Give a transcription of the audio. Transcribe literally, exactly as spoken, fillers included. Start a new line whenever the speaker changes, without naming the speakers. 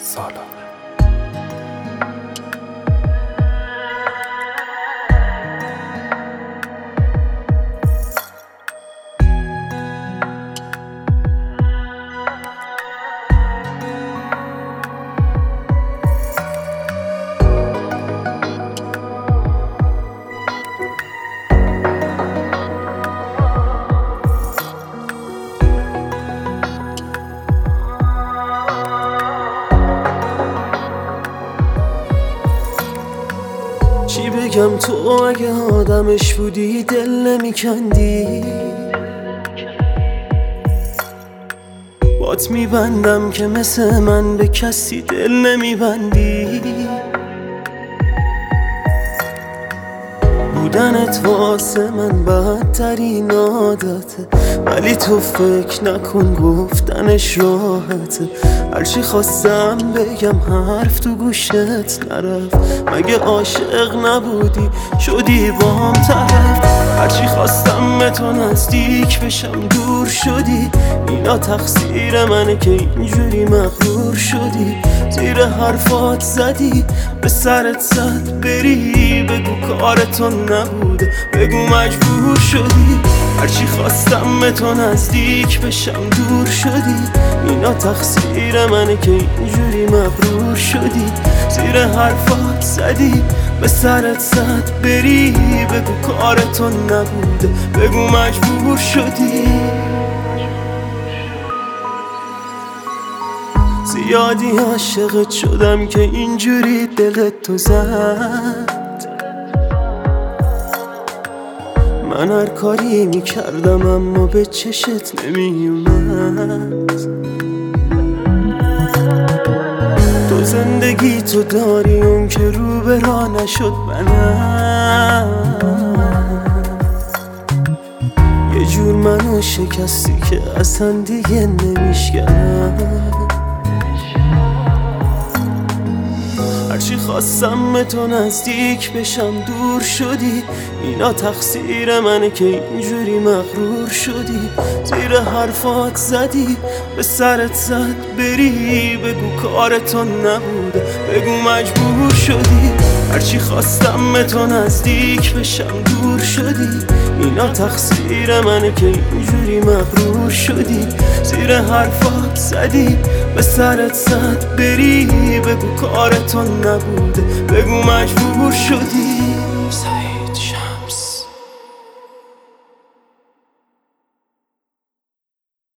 سالار.
چی بگم تو اگه آدمش بودی دل نمیکندی، بات میبندم که مثل من به کسی دل نمیبندی. بودنت واسه من بدترین عادته، ولی تو فکر نکن گفتنش راحته. هرچی خواستم بگم حرف تو گوشت نرفت، مگه عاشق نبودی شدی با هم طرف. هرچی خواستم به تو نزدیک بشم دور شدی، اینا تقصیر منه که اینجوری مغرور شدی. زیر حرفات زدی به سرت زد بری، بگو کارتون نبوده بگو مجبور شدی. هرچی خواستم به تو نزدیک بشم دور شدی، اینا تقصیر منه که اینجوری مغرور شدی. زیر حرفات زدی به سرت زد بری، بگو کارتون نبوده بگو مجبور شدی. زیادی عاشقت شدم که اینجوری دلت تو زد. من هر کاری میکردم اما به چشت نمیومد. تو زندگی تو داری اون که رو به راه نشد منم، یه جور منو شکستی که اصلا دیگه نمیشکنم. هرچی خواستم به تو نزدیک بشم دور شدی، اینا تقصیر منه که اینجوری مغرور شدی. زیر حرفات زدی به سرت زد بری، بگو کارتون نبوده بگو مجبور شدی. هرچی خواستم به تو نزدیک بشم دور شدی، اینا تقصیر منه که اینجوری مغرور شدی. زیر حرفات زدی به سرت زد بری، بگو کارتون نبوده بگو مجبور شدی.